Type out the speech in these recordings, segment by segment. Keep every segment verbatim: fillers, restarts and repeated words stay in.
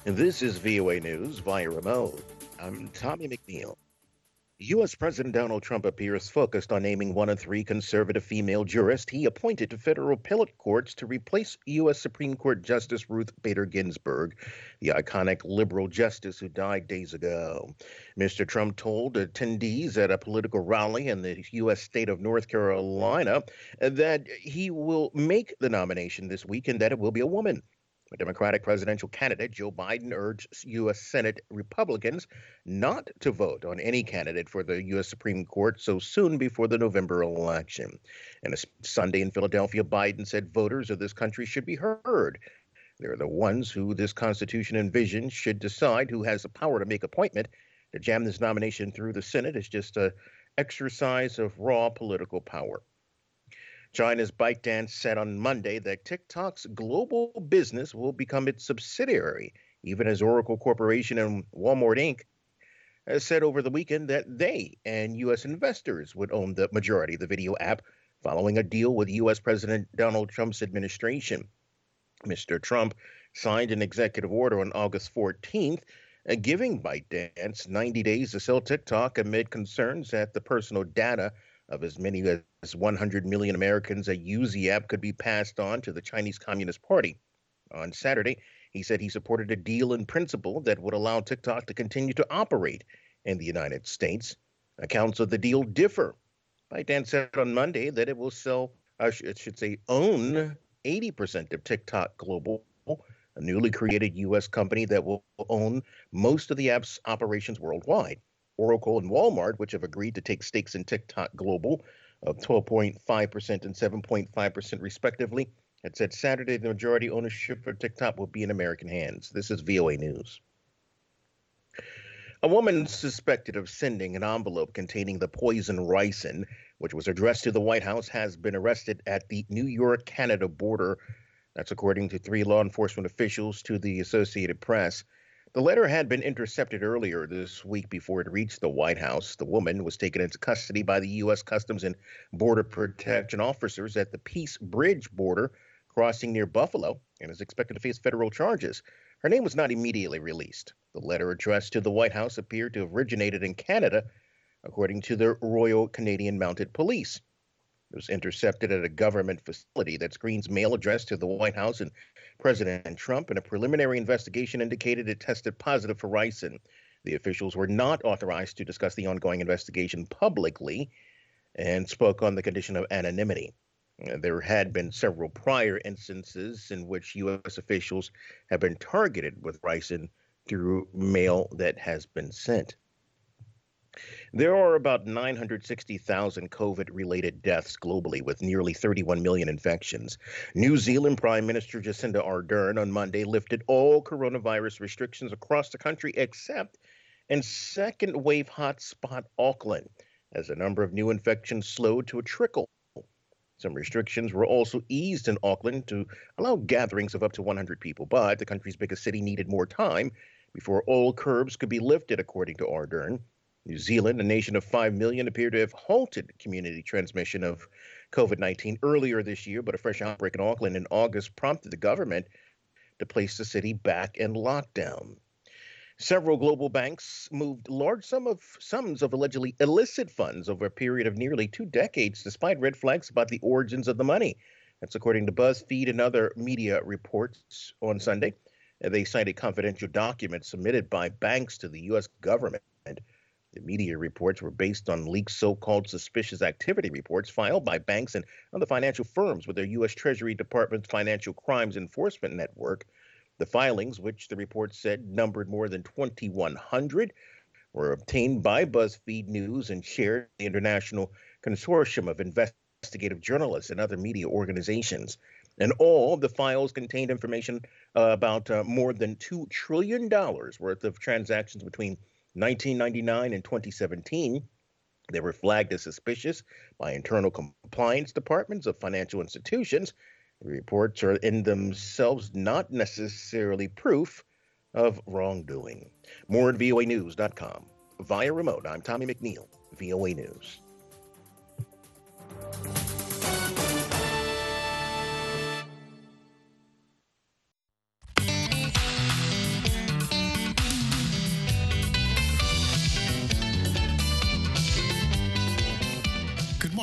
This is V O A News via remote. I'm Tommy McNeil. U S. President Donald Trump appears focused on naming one of three conservative female jurists he appointed to federal appellate courts to replace U S. Supreme Court Justice Ruth Bader Ginsburg, the iconic liberal justice who died days ago. Mister Trump told attendees at a political rally in the U S state of North Carolina that he will make the nomination this week and that it will be a woman. A Democratic presidential candidate, Joe Biden, urged U S. Senate Republicans not to vote on any candidate for the U S. Supreme Court so soon before the November election. In a Sunday in Philadelphia, Biden said voters of this country should be heard. They're the ones who this Constitution envisions should decide who has the power to make appointment. To jam this nomination through the Senate is just an exercise of raw political power. China's ByteDance said on Monday that TikTok's global business will become its subsidiary, even as Oracle Corporation and Walmart Incorporated has said over the weekend that they and U S investors would own the majority of the video app following a deal with U S. President Donald Trump's administration. Mister Trump signed an executive order on August fourteenth, uh, giving ByteDance ninety days to sell TikTok amid concerns that the personal data of as many as one hundred million Americans that use the app could be passed on to the Chinese Communist Party. On Saturday, he said he supported a deal in principle that would allow TikTok to continue to operate in the United States. Accounts of the deal differ. ByteDance said on Monday that it will sell, uh, it should say, own eighty percent of TikTok Global, a newly created U S company that will own most of the app's operations worldwide. Oracle and Walmart, which have agreed to take stakes in TikTok Global of twelve point five percent and seven point five percent respectively, had said Saturday the majority ownership for TikTok will be in American hands. This is V O A News. A woman suspected of sending an envelope containing the poison ricin, which was addressed to the White House, has been arrested at the New York-Canada border. That's according to three law enforcement officials to the Associated Press. The letter had been intercepted earlier this week before it reached the White House. The woman was taken into custody by the U S. Customs and Border Protection officers at the Peace Bridge border crossing near Buffalo and is expected to face federal charges. Her name was not immediately released. The letter addressed to the White House appeared to have originated in Canada, according to the Royal Canadian Mounted Police. It was intercepted at a government facility that screens mail addressed to the White House and President Trump, and a preliminary investigation indicated it tested positive for ricin. The officials were not authorized to discuss the ongoing investigation publicly and spoke on the condition of anonymity. Uh, There had been several prior instances in which U S officials have been targeted with ricin through mail that has been sent. There are about nine hundred sixty thousand COVID-related deaths globally, with nearly thirty-one million infections. New Zealand Prime Minister Jacinda Ardern on Monday lifted all coronavirus restrictions across the country except in second wave hotspot Auckland, as the number of new infections slowed to a trickle. Some restrictions were also eased in Auckland to allow gatherings of up to one hundred people, but the country's biggest city needed more time before all curbs could be lifted, according to Ardern. New Zealand, a nation of five million, appeared to have halted community transmission of COVID nineteen earlier this year, but a fresh outbreak in Auckland in August prompted the government to place the city back in lockdown. Several global banks moved large sum of sums of allegedly illicit funds over a period of nearly two decades, despite red flags about the origins of the money. That's according to BuzzFeed and other media reports on Sunday. They cited confidential documents submitted by banks to the U S government. The media reports were based on leaked so-called suspicious activity reports filed by banks and other financial firms with their U S. Treasury Department's Financial Crimes Enforcement Network. The filings, which the report said numbered more than twenty-one hundred, were obtained by BuzzFeed News and shared with the International Consortium of Investigative Journalists and other media organizations. And all the files contained information uh, about uh, more than two trillion dollars worth of transactions between nineteen ninety-nine and twenty seventeen. They were flagged as suspicious by internal compliance departments of financial institutions. The reports are in themselves not necessarily proof of wrongdoing. More at V O A news dot com. Via remote, I'm Tommy McNeil, V O A News.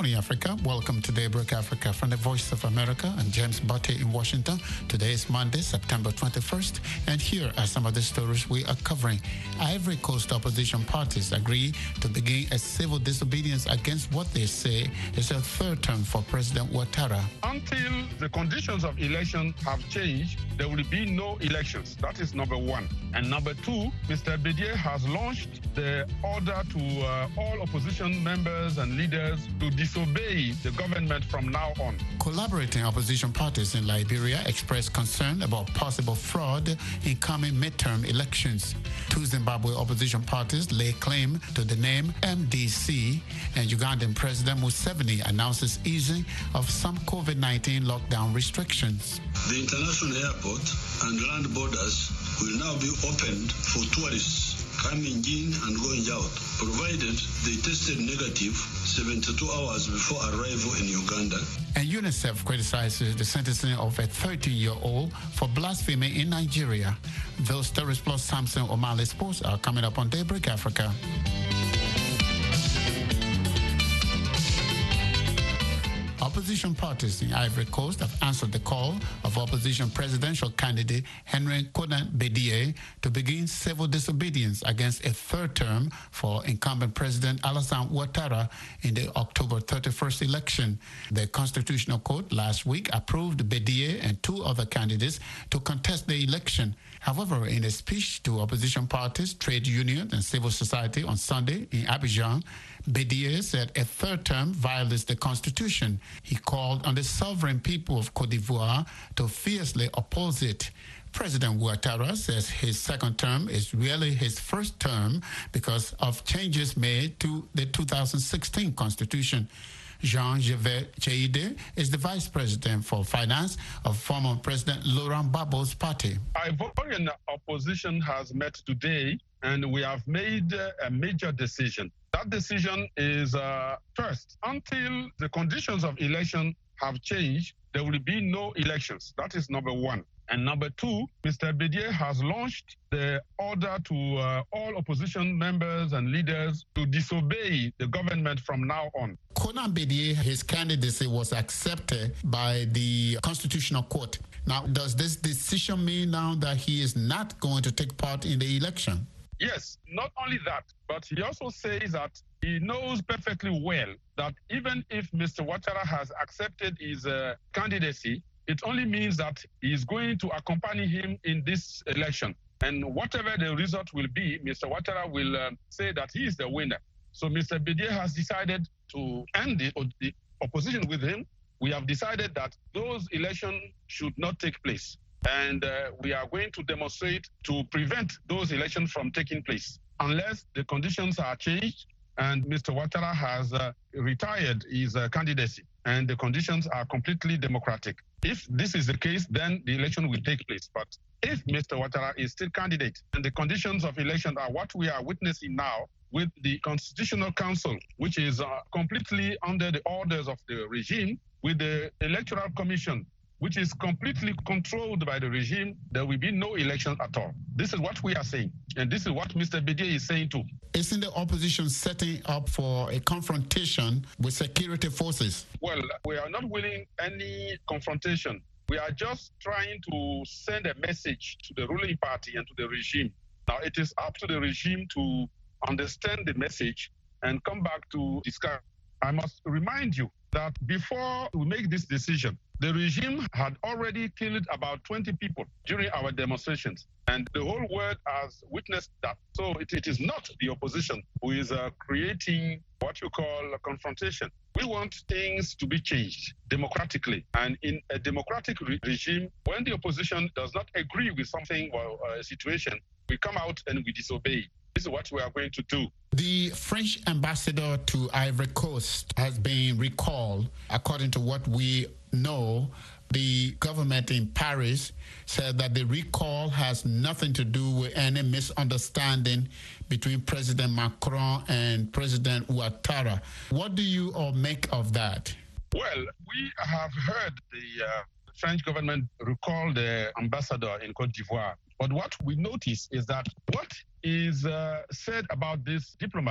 morning, Africa. Welcome to Daybreak Africa from the Voice of America. I'm James Butte in Washington. Today is Monday, September twenty-first, and here are some of the stories we are covering. Ivory Coast opposition parties agree to begin a civil disobedience against what they say is a third term for President Ouattara. Until the conditions of election have changed, there will be no elections. That is number one. And number two, Mister Bédié has launched the order to uh, all opposition members and leaders to disobey the government from now on. Collaborating opposition parties in Liberia expressed concern about possible fraud in coming midterm elections. Two Zimbabwe opposition parties lay claim to the name M D C, and Ugandan President Museveni announces easing of some COVID nineteen lockdown restrictions. The international airport and land borders will now be opened for tourists coming in and going out, provided they tested negative seventy-two hours before arrival in Uganda. And UNICEF criticizes the sentencing of a thirteen-year-old for blasphemy in Nigeria. Those stories plus Samson O'Malley Sports are coming up on Daybreak Africa. Opposition parties in Ivory Coast have answered the call of opposition presidential candidate Henry Konan Bédié to begin civil disobedience against a third term for incumbent President Alassane Ouattara in the October thirty-first election. The Constitutional Court last week approved Bédié and two other candidates to contest the election. However, in a speech to opposition parties, trade unions, and civil society on Sunday in Abidjan, Bédié said a third term violates the Constitution. He called on the sovereign people of Côte d'Ivoire to fiercely oppose it. President Ouattara says his second term is really his first term because of changes made to the two thousand sixteen Constitution. Jean-Gervais Cheide is the vice president for finance of former President Laurent Gbagbo's party. Ivorian opposition has met today, and we have made a major decision. That decision is, uh, first, until the conditions of election have changed, there will be no elections. That is number one. And number two, Mister Bédié has launched the order to uh, all opposition members and leaders to disobey the government from now on. Konan Bédié, his candidacy was accepted by the Constitutional Court. Now, does this decision mean now that he is not going to take part in the election? Yes, not only that, but he also says that he knows perfectly well that even if Mister Ouattara has accepted his uh, candidacy, it only means that he is going to accompany him in this election. And whatever the result will be, Mister Ouattara will uh, say that he is the winner. So Mister Bédié has decided to end the, the opposition with him. We have decided that those elections should not take place. And uh, we are going to demonstrate to prevent those elections from taking place unless the conditions are changed and Mister Ouattara has uh, retired his uh, candidacy and the conditions are completely democratic. If this is the case, then the election will take place. But if Mister Ouattara is still candidate and the conditions of election are what we are witnessing now with the Constitutional Council, which is uh, completely under the orders of the regime, with the Electoral Commission, which is completely controlled by the regime, there will be no election at all. This is what we are saying, and this is what Mister Bédié is saying too. Isn't the opposition setting up for a confrontation with security forces? Well, we are not willing any confrontation. We are just trying to send a message to the ruling party and to the regime. Now, it is up to the regime to understand the message and come back to discuss. I must remind you that before we make this decision, the regime had already killed about twenty people during our demonstrations, and the whole world has witnessed that. So it, it is not the opposition who is uh, creating what you call a confrontation. We want things to be changed democratically, and in a democratic re- regime, when the opposition does not agree with something or uh, a situation, we come out and we disobey. This is what we are going to do. The French ambassador to Ivory Coast has been recalled. According to what we know, the government in Paris said that the recall has nothing to do with any misunderstanding between President Macron and President Ouattara. What do you all make of that? Well, we have heard the uh, French government recall the ambassador in Côte d'Ivoire. But what we notice is that what is uh, said about this diplomat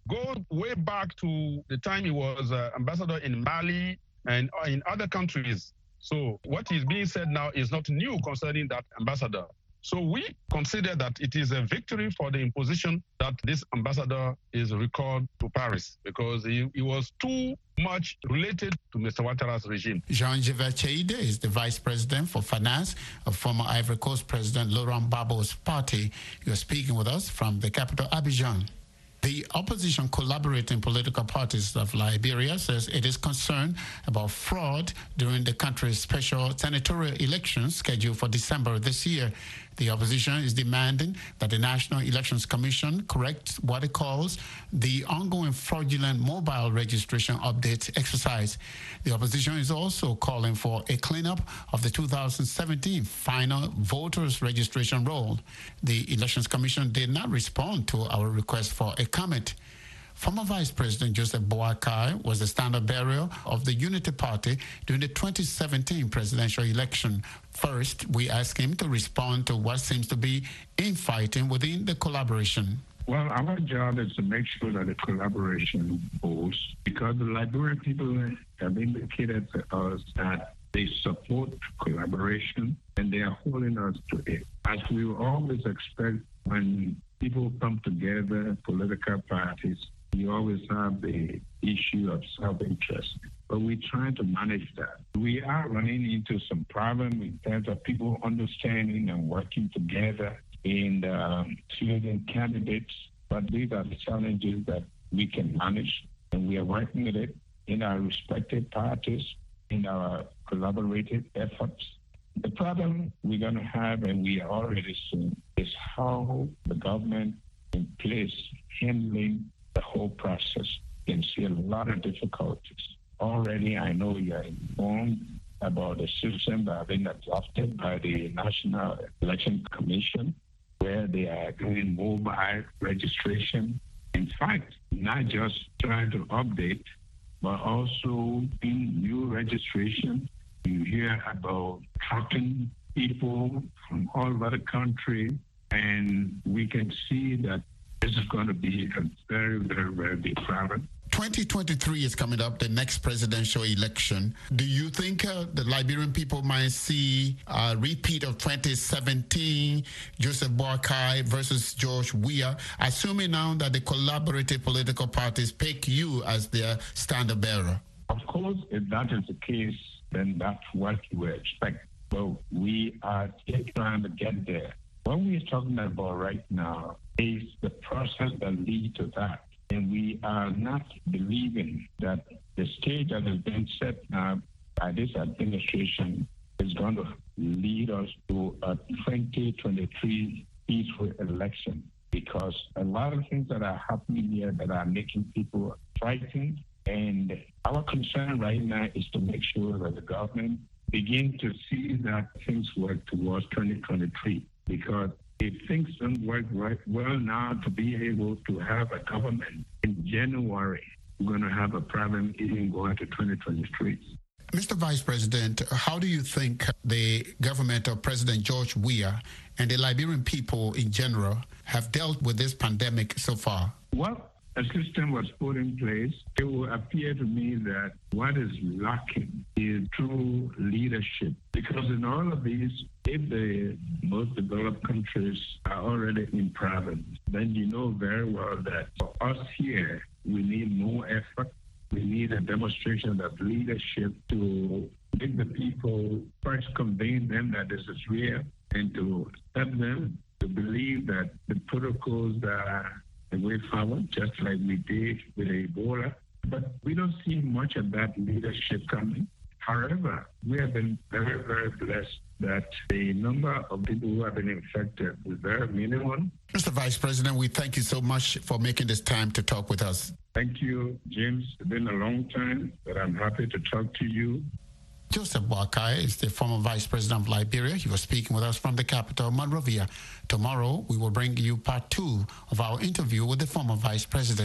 go way back to the time he was uh, ambassador in Mali and uh, in other countries. So what is being said now is not new concerning that ambassador. So we consider that it is a victory for the imposition that this ambassador is recalled to Paris because he, he was too much related to Mister Ouattara's regime. Jean-Yves Cheide is the vice president for finance of former Ivory Coast President Laurent Gbagbo's party. You're speaking with us from the capital, Abidjan. The opposition collaborating political parties of Liberia says it is concerned about fraud during the country's special senatorial elections scheduled for December this year. The opposition is demanding that the National Elections Commission correct what it calls the ongoing fraudulent mobile registration update exercise. The opposition is also calling for a cleanup of the two thousand seventeen final voters registration roll. The Elections Commission did not respond to our request for a comment. Former Vice President Joseph Boakai was the standard bearer of the Unity Party during the twenty seventeen presidential election. First, we asked him to respond to what seems to be infighting within the collaboration. Well, our job is to make sure that the collaboration holds, because the Liberian people have indicated to us that they support collaboration and they are holding us to it. As we always expect when people come together, political parties, you always have the issue of self-interest, but we're trying to manage that. We are running into some problems in terms of people understanding and working together in um, choosing candidates, but these are the challenges that we can manage, and we are working with it in our respective parties, in our collaborative efforts. The problem we're going to have, and we are already seeing, is how the government in place handling the whole process. You can see a lot of difficulties. Already, I know you are informed about the system that have been adopted by the National Election Commission, where they are doing mobile registration. In fact, not just trying to update, but also in new registration. You hear about tracking people from all over the country, and we can see that this is going to be a very, very, very big problem. twenty twenty-three is coming up, the next presidential election. Do you think uh, the Liberian people might see a repeat of twenty seventeen, Joseph Boakai versus George Weah, assuming now that the collaborative political parties pick you as their standard bearer? Of course, if that is the case, then that's what we expect. But we are still trying to get there. What we're talking about right now is the process that leads to that. And we are not believing that the stage that has been set now by this administration is going to lead us to a twenty twenty-three peaceful election, because a lot of things that are happening here that are making people frightened. And our concern right now is to make sure that the government begin to see that things work towards twenty twenty-three. Because if things don't work right well now to be able to have a government in January, we're going to have a problem even going to twenty twenty-three. Mister Vice President, how do you think the government of President George Weah and the Liberian people in general have dealt with this pandemic so far? Well, a system was put in place. It will appear to me that what is lacking is true leadership. Because in all of these, if the most developed countries are already in problems, then you know very well that for us here, we need more effort. We need a demonstration of leadership to make the people first convince them that this is real, and to help them to believe that the protocols are the way forward, just like we did with Ebola. But we don't see much of that leadership coming. However, we have been very, very blessed that the number of people who have been infected is very minimal. Mister Vice President, we thank you so much for making this time to talk with us. Thank you, James. It's been a long time, but I'm happy to talk to you. Joseph Boakai is the former Vice President of Liberia. He was speaking with us from the capital, Monrovia. Tomorrow, we will bring you part two of our interview with the former Vice President.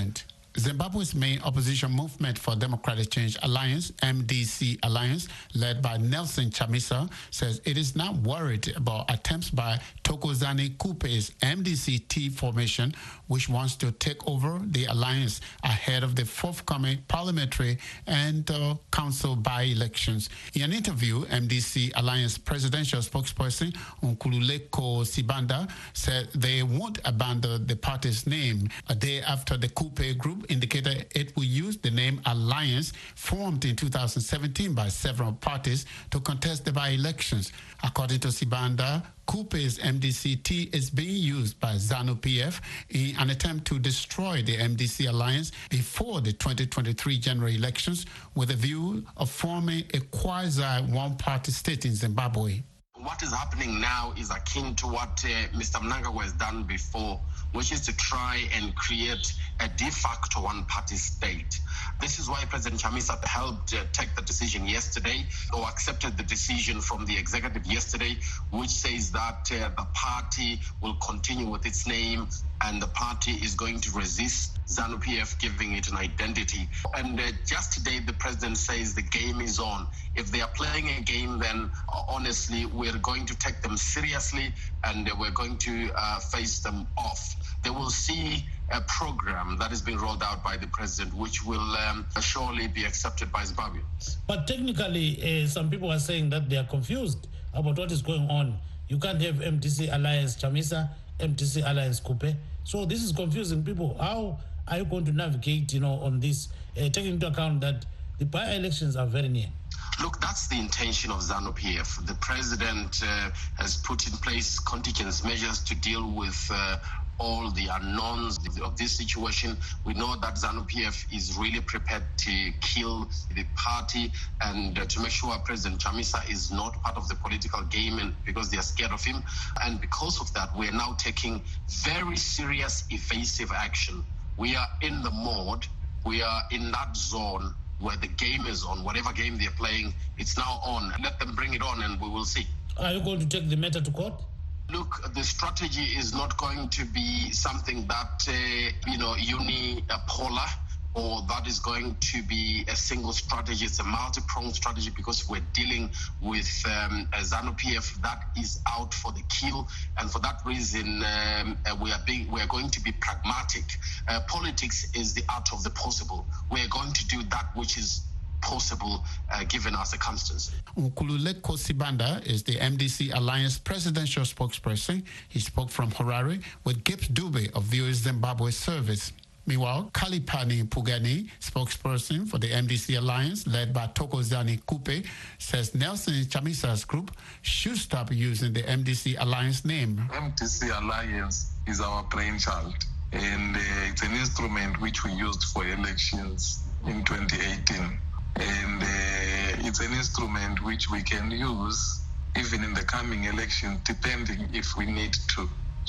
Zimbabwe's main opposition movement for Democratic Change Alliance, M D C Alliance, led by Nelson Chamisa, says it is not worried about attempts by Thokozani Kupe's M D C T formation, which wants to take over the alliance ahead of the forthcoming parliamentary and uh, council by-elections. In an interview, M D C Alliance presidential spokesperson Nkululeko Sibanda said they won't abandon the party's name a day after the Kupe group indicated it will use the name Alliance, formed in two thousand seventeen by several parties, to contest the by-elections. According to Sibanda, Kupe's M D C T is being used by ZANU-P F in an attempt to destroy the M D C Alliance before the twenty twenty-three general elections, with a view of forming a quasi-one-party state in Zimbabwe. What is happening now is akin to what uh, Mister Mnangagwa has done before, which is to try and create a de facto one-party state. This is why President Chamisa helped uh, take the decision yesterday, or accepted the decision from the executive yesterday, which says that uh, the party will continue with its name and the party is going to resist ZANU-P F giving it an identity. And uh, just today, the president says the game is on. If they are playing a game, then uh, honestly, we're going to take them seriously and uh, we're going to uh, face them off. They will see a program that is being rolled out by the president, which will um, surely be accepted by Zimbabweans. But technically, uh, some people are saying that they are confused about what is going on. You can't have M D C Alliance Chamisa, M D C Alliance Kupe. So this is confusing people. How are you going to navigate, you know, on this, uh, taking into account that the by-elections are very near? Look, that's the intention of ZANU-P F. The president uh, has put in place contingent measures to deal with uh, all the unknowns of this situation. We know that ZANU-P F is really prepared to kill the party and uh, to make sure President Chamisa is not part of the political game, and because they are scared of him. And because of that, we are now taking very serious evasive action. We are in the mode, we are in that zone where the game is on. Whatever game they're playing, it's now on. Let them bring it on and we will see. Are you going to take the matter to court? Look, the strategy is not going to be something that, uh, you know, unipolar, or that is going to be a single strategy. It's a multi-pronged strategy because we're dealing with um, a ZANU-P F that is out for the kill. And for that reason, um, uh, we are being, we are going to be pragmatic. Uh, politics is the art of the possible. We're going to do that which is possible uh, given our circumstances. Nkululeko Sibanda is the M D C Alliance presidential spokesperson. He spoke from Harare with Gibbs Dube of V O A Zimbabwe service. Meanwhile, Kalipani Pugani, spokesperson for the M D C Alliance led by Thokozani Kupe, says Nelson Chamisa's group should stop using the M D C Alliance name. M D C Alliance is our brainchild, and uh, it's an instrument which we used for elections in twenty eighteen. And uh, it's an instrument which we can use even in the coming election, depending if we need to.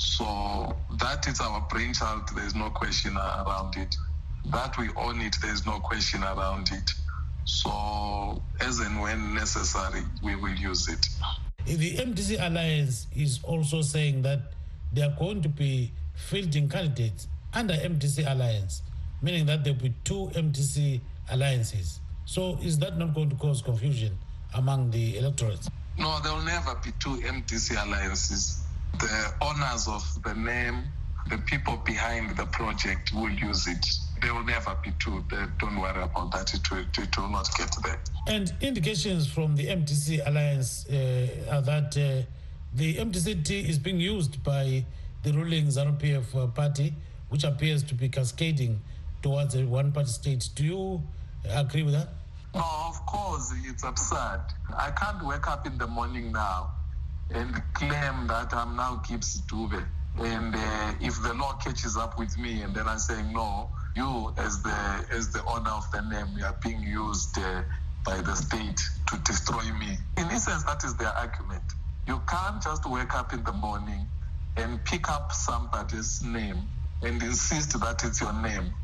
So that is our brainchild, there's no question around it. That we own it, there's no question around it. So as and when necessary, we will use it. The M D C Alliance is also saying that they are going to be fielding candidates under M D C Alliance, meaning that there will be two M D C alliances. So is that not going to cause confusion among the electorates? No, there will never be two M D C alliances. The owners of the name, the people behind the project will use it. There will never be two. They don't worry about that. It will, it will not get there. And indications from the M D C Alliance uh, are that uh, the M D C T is being used by the ruling ZANU-P F uh, party, which appears to be cascading towards a one-party state. Do you agree with that? No, of course, it's absurd. I can't wake up in the morning now and claim that I'm now Gibbs Dube. And uh, if the law catches up with me and then I'm saying, no, you as the as the owner of the name, you are being used uh, by the state to destroy me. In essence, that is their argument. You can't just wake up in the morning and pick up somebody's name and insist that it's your name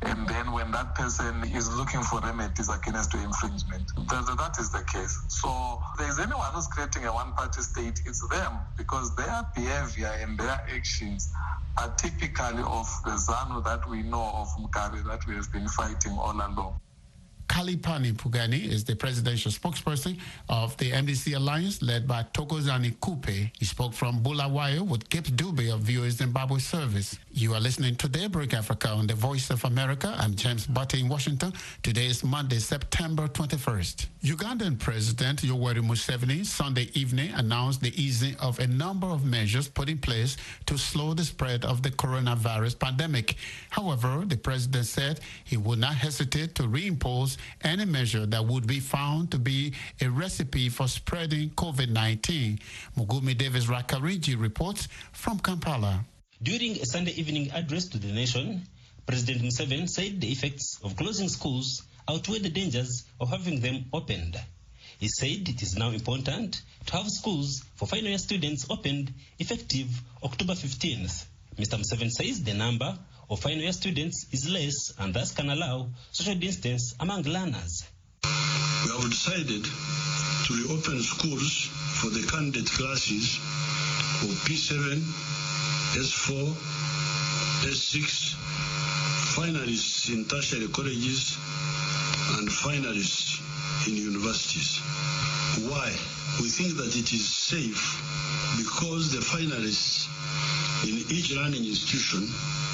And then when that person is looking for remedies against the infringement, that, that is the case. So if there's anyone who's creating a one-party state, it's them, because their behavior and their actions are typically of the ZANU that we know of, Mugabe, that we have been fighting all along. Kalipani Pugani is the presidential spokesperson of the M D C Alliance led by Thokozani Kupe. He spoke from Bulawayo with Gibbs Dube of V O A Zimbabwe Service. You are listening to Daybreak Africa on the Voice of America. I'm James Butte in Washington. Today is Monday, September twenty-first. Ugandan President Yoweri Museveni Sunday evening announced the easing of a number of measures put in place to slow the spread of the coronavirus pandemic. However, the president said he would not hesitate to reimpose any measure that would be found to be a recipe for spreading COVID nineteen. Mugumi Davis Rakariji reports from Kampala. During a Sunday evening address to the nation, President Museveni said the effects of closing schools outweigh the dangers of having them opened. He said it is now important to have schools for final year students opened effective October fifteenth. Mister Museveni says the number of final year students is less and thus can allow social distance among learners. We have decided to reopen schools for the candidate classes of P seven, S four, S six, finalists in tertiary colleges, and finalists in universities. Why? We think that it is safe because the finalists in each learning institution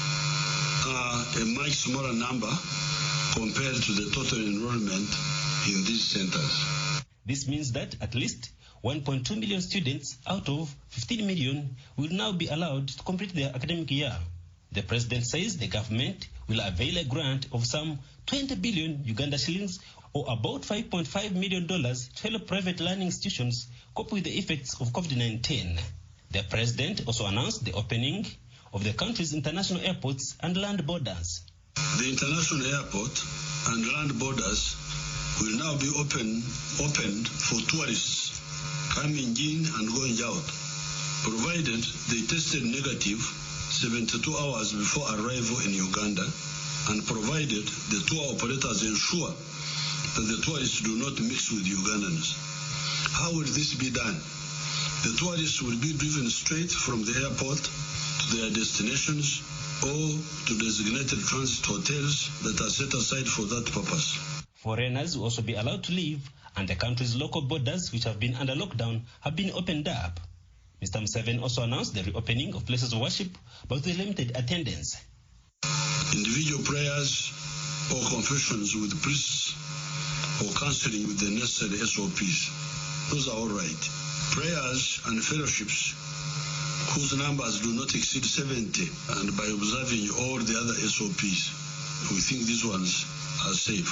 are a much smaller number compared to the total enrollment in these centers. This means that at least one point two million students out of fifteen million will now be allowed to complete their academic year. The president says the government will avail a grant of some twenty billion Uganda shillings, or about five point five million dollars, to help private learning institutions cope with the effects of COVID nineteen. The president also announced the opening of the country's international airports and land borders. The international airport and land borders will now be open, opened for tourists coming in and going out, provided they tested negative seventy-two hours before arrival in Uganda, and provided the tour operators ensure that the tourists do not mix with Ugandans. How will this be done? The tourists will be driven straight from the airport to their destinations or to designated transit hotels that are set aside for that purpose. Foreigners will also be allowed to leave, and the country's local borders, which have been under lockdown, have been opened up. Mister Museveni also announced the reopening of places of worship, but with limited attendance. Individual prayers or confessions with priests or counseling with the necessary S O Ps, those are all right. Prayers and fellowships whose numbers do not exceed seventy, and by observing all the other S O Ps, we think these ones are safe.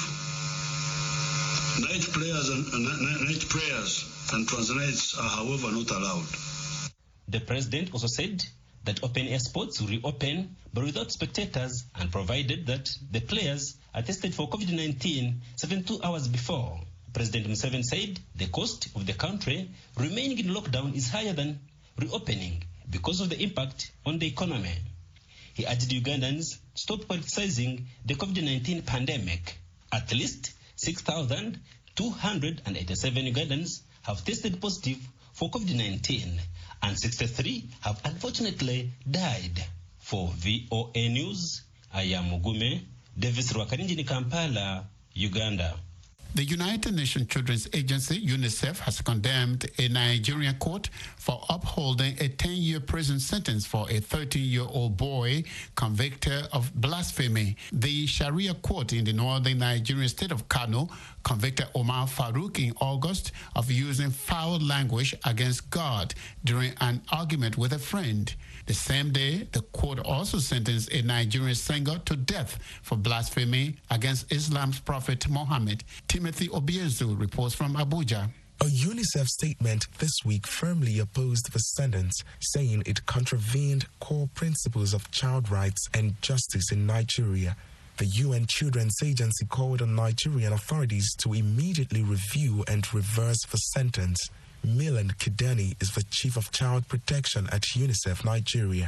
Night prayers and uh, night prayers and transnights are, however, not allowed. The president also said that open-air sports will reopen, but without spectators, and provided that the players are tested for COVID nineteen seventy-two hours before. President Museveni said the cost of the country remaining in lockdown is higher than reopening because of the impact on the economy. He urged Ugandans to stop politicizing the COVID nineteen pandemic. At least six thousand two hundred eighty-seven Ugandans have tested positive for COVID nineteen, and sixty-three have unfortunately died. For V O A News, I am Mugume Davis Rwakarinji in Kampala, Uganda. The United Nations Children's Agency, UNICEF, has condemned a Nigerian court for upholding a ten-year prison sentence for a thirteen-year-old boy convicted of blasphemy. The Sharia court in the northern Nigerian state of Kano convicted Omar Farouk in August of using foul language against God during an argument with a friend. The same day, the court also sentenced a Nigerian singer to death for blasphemy against Islam's prophet Muhammad. Timothy Obiezu reports from Abuja. A UNICEF statement this week firmly opposed the sentence, saying it contravened core principles of child rights and justice in Nigeria. The U N Children's Agency called on Nigerian authorities to immediately review and reverse the sentence. Milan Kidani is the Chief of Child Protection at UNICEF Nigeria.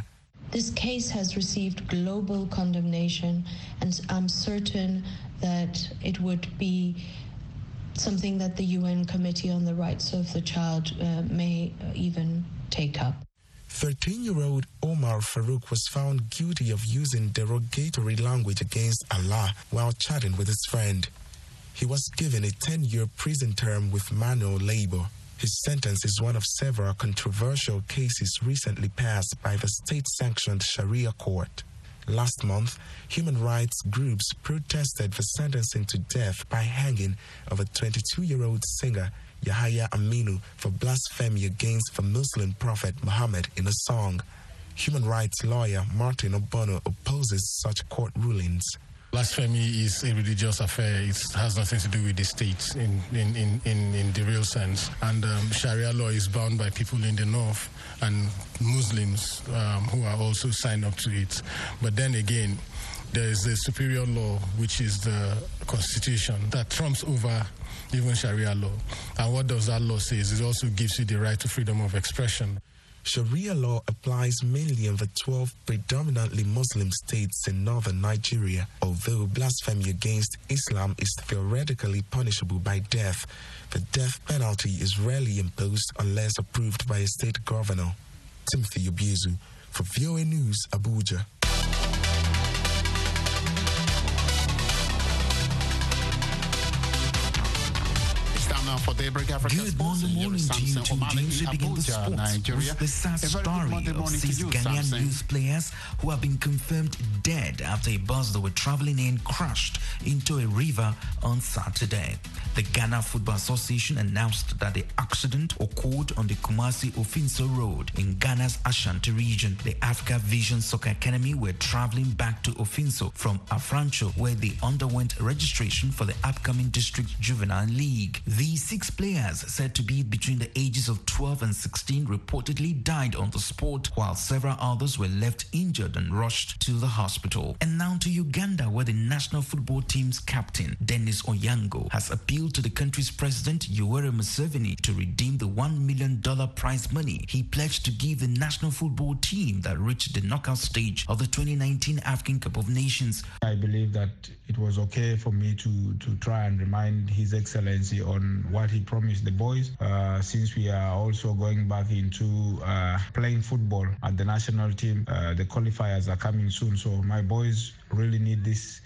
This case has received global condemnation, and I'm certain that it would be something that the U N Committee on the Rights of the Child uh, may even take up. thirteen-year-old Omar Farouk was found guilty of using derogatory language against Allah while chatting with his friend. He was given a ten-year prison term with manual labor. His sentence is one of several controversial cases recently passed by the state-sanctioned Sharia court. Last month, human rights groups protested the sentencing to death by hanging of a twenty-two-year-old singer, Yahya Aminu, for blasphemy against the Muslim prophet Muhammad in a song. Human rights lawyer Martin Obono opposes such court rulings. Blasphemy is a religious affair. It has nothing to do with the state in, in, in, in, in the real sense. And um, Sharia law is bound by people in the north and Muslims um, who are also signed up to it. But then again, there is the superior law, which is the constitution, that trumps over even Sharia law. And what does that law say? It also gives you the right to freedom of expression. Sharia law applies mainly in the twelve predominantly Muslim states in northern Nigeria. Although blasphemy against Islam is theoretically punishable by death, the death penalty is rarely imposed unless approved by a state governor. Timothy Obiezu for V O A News, Abuja. For Daybreak Africa Good Monday morning to you, to James. We begin the sports Nigeria. with the sad story of six Ghanaian youth players who have been confirmed dead after a bus that were traveling in crashed into a river on Saturday. The Ghana Football Association announced that the accident occurred on the Kumasi-Ofinso Road in Ghana's Ashanti region. The Africa Vision Soccer Academy were traveling back to Ofinso from Afrancho, where they underwent registration for the upcoming District Juvenile League. These six players, said to be between the ages of twelve and sixteen, reportedly died on the spot, while several others were left injured and rushed to the hospital. And now to Uganda, where the national football team's captain, Dennis Onyango, has appealed to the country's president, Yoweri Museveni, to redeem the one million dollars prize money he pledged to give the national football team that reached the knockout stage of the twenty nineteen African Cup of Nations. I believe that it was okay for me to, to try and remind His Excellency on what he promised the boys, uh, since we are also going back into uh, playing football at the national team. Uh, the qualifiers are coming soon, so my boys really need this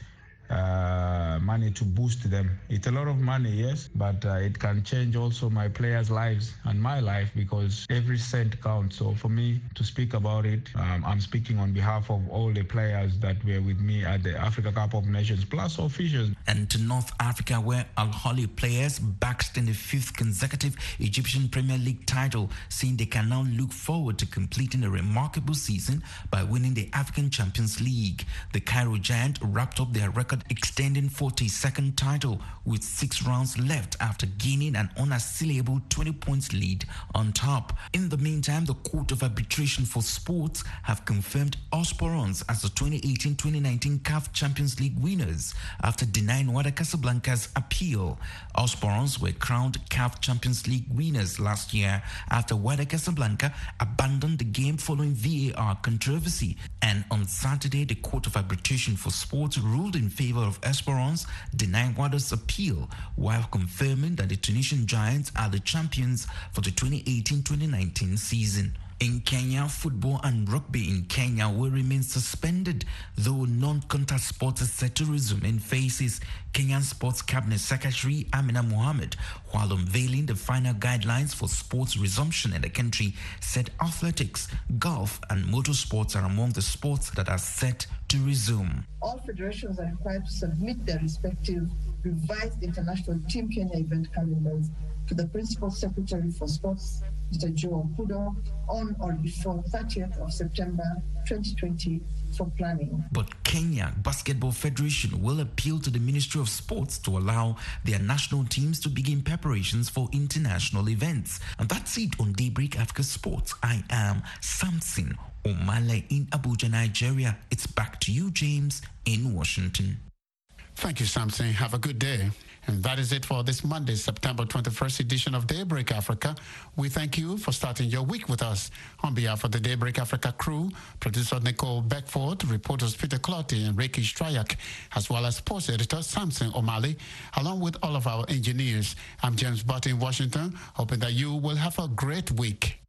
uh, money to boost them. It's a lot of money, yes, but uh, it can change also my players' lives and my life, because every cent counts. So for me to speak about it, um, I'm speaking on behalf of all the players that were with me at the Africa Cup of Nations, plus officials. And to North Africa, where Al Ahly players basked in the fifth consecutive Egyptian Premier League title, saying they can now look forward to completing a remarkable season by winning the African Champions League. The Cairo Giant wrapped up their record extending forty-second title with six rounds left after gaining an unassailable twenty points lead on top. In the meantime, the Court of Arbitration for Sports have confirmed Osporons as the twenty eighteen twenty nineteen C A F Champions League winners after denying Wydad Casablanca's appeal. Osporons were crowned C A F Champions League winners last year after Wydad Casablanca abandoned the game following V A R controversy. And on Saturday, the Court of Arbitration for Sports ruled in favor of Esperance, denying Wydad's appeal, while confirming that the Tunisian Giants are the champions for the twenty eighteen twenty nineteen season. In Kenya, football and rugby in Kenya will remain suspended, though non-contact sports is set to resume in phases. Kenyan Sports Cabinet Secretary Amina Mohammed, while unveiling the final guidelines for sports resumption in the country, said athletics, golf and motorsports are among the sports that are set to resume. All federations are required to submit their respective revised international Team Kenya event calendars to the Principal Secretary for Sports, Mister Joe Okudo, on or before thirtieth of September twenty twenty for planning. But Kenya Basketball Federation will appeal to the Ministry of Sports to allow their national teams to begin preparations for international events. And that's it on Daybreak Africa Sports. I am Samson Omale in Abuja, Nigeria. It's back to you, James, in Washington. Thank you, Samson. Have a good day. And that is it for this Monday, September twenty-first edition of Daybreak Africa. We thank you for starting your week with us. On behalf of the Daybreak Africa crew, producer Nicole Beckford, reporters Peter Clotty and Reiki Strayak, as well as sports editor Samson O'Malley, along with all of our engineers, I'm James Butt in Washington, hoping that you will have a great week.